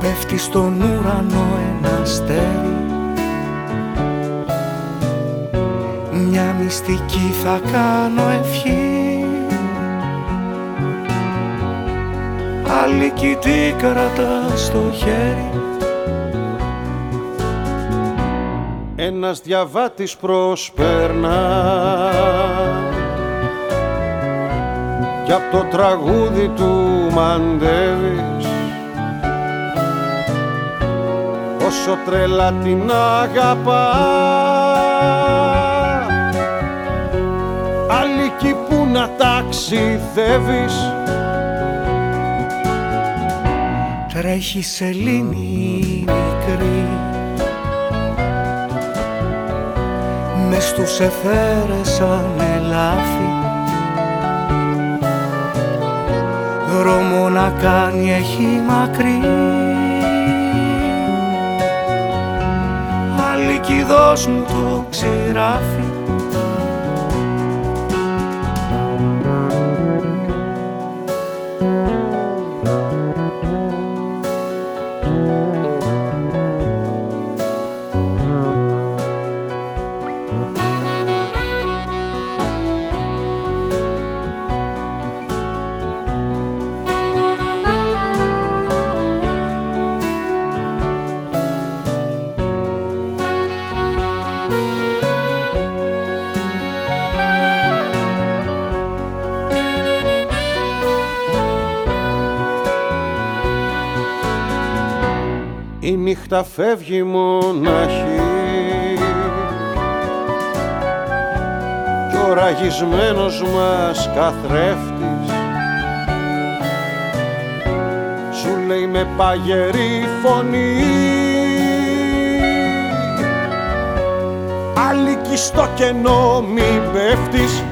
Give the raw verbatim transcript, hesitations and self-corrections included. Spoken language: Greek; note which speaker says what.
Speaker 1: πέφτει στον ουρανό ένα αστέρι, μια μυστική θα κάνω ευχή, άλλη κι τι κρατά στο χέρι.
Speaker 2: Ένας διαβάτης προσπέρνα κι απ' το τραγούδι του μαντεύεις, όσο τρέλα την αγαπά, άλλη κι που να ταξιδεύεις.
Speaker 1: Τρέχει σελήνη μικρή μες στους αιθέρες σαν ελάφι, δρόμο να κάνει έχει μακρύ, άλλη κι δώσ' μου το ξηράφι.
Speaker 2: Η νύχτα φεύγει μοναχή κι ο ραγισμένος μας καθρέφτης σου λέει με παγερή φωνή, άλλη κι στο κενό μη πέφτεις.